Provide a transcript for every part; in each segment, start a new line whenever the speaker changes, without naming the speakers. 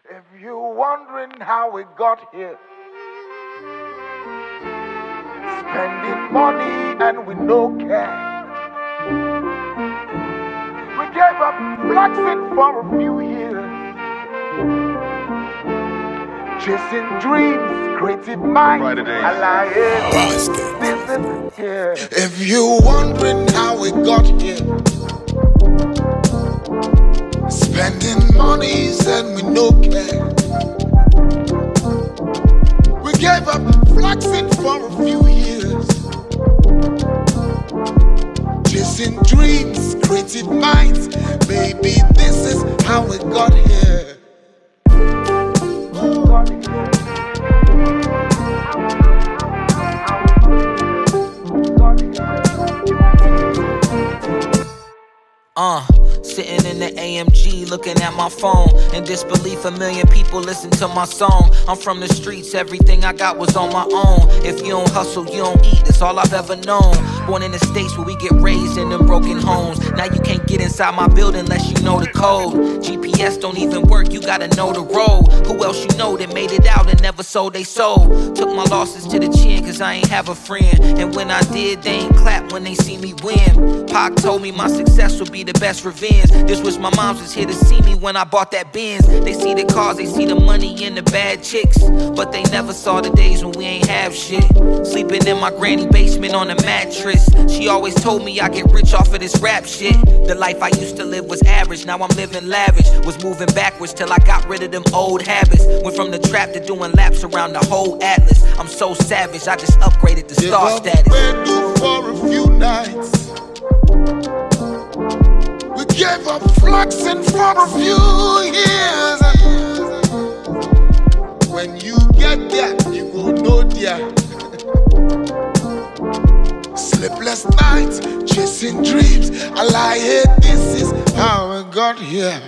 If you're wondering how we got here, spending money and we no care. We gave up flexing for a few years, chasing dreams, creative minds, alliance. Listen here. If you're wondering how we got here, spending monies and we no care. We gave up flexing for a few years, chasing dreams, creative minds. Baby, this is how we got here.
Sitting in the AMG looking at my phone. In disbelief, a million people listen to my song. I'm from the streets, everything I got was on my own. If you don't hustle, you don't eat, that's all I've ever known. Born in the States where we get raised in them broken homes. Now you can't get inside my building unless you know the code. GPS don't even work, you gotta know the road. Who else you know that made it out and never sold they soul? Took my losses to the chin cause I ain't have a friend. And when I did, they ain't clap when they see me win. Pac told me my success would be the best revenge. Just wish my moms was here to see me when I bought that Benz. They see the cars, they see the money and the bad chicks, but they never saw the days when we ain't have shit. Sleeping in my granny basement on a mattress. She always told me I get rich off of this rap shit. The life I used to live was average, now I'm living lavish. Was moving backwards till I got rid of them old habits. Went from the trap to doing laps around the whole atlas. I'm so savage, I just upgraded to star status.
For a few nights, we gave up flexing for a few years. When you get there, you go know there. Sleepless nights, chasing dreams. I lie here, this is how I got here.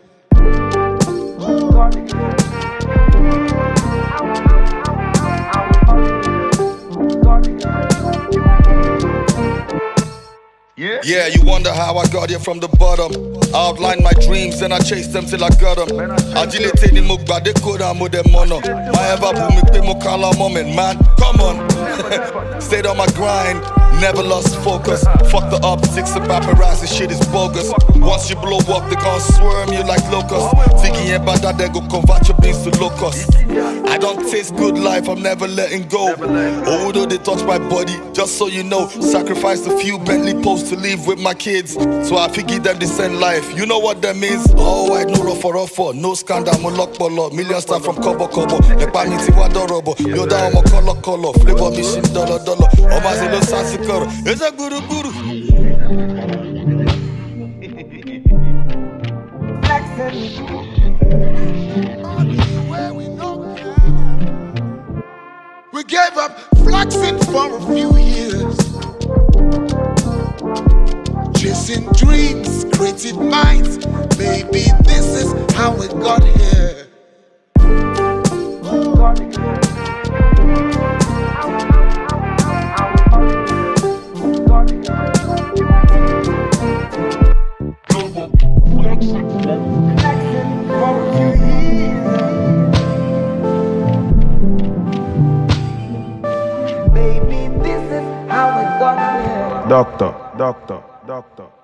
Yeah, you wonder how I got here from the bottom. I outlined my dreams and I chased them till I got them. Agility ni mugba de koda mo de mono. My ever boom me pe mo kala moment, man. Come on. Stayed on my grind, never lost focus. Fuck the optics, the paparazzi shit is bogus. Once you blow up, they gon' swarm you like locusts. Thinking about that, they go convert your beans to locusts. I don't taste good life, I'm never letting go. Oh, though they touch my body, just so you know. Sacrificed a few Bentley posts to live with my kids, so I figure them the same life. You know what that means? Oh, I no rough, no scandal, mo lock bolo. Millions start from kobo. Epa mi ti wa dorobo. Yo da omo color. Flavor mission dollar. Oma zelo sansi koro. It's a guru.
We gave up flexing for a few years, chasing dreams, creative minds. Baby, this is how we got here.
Doctor.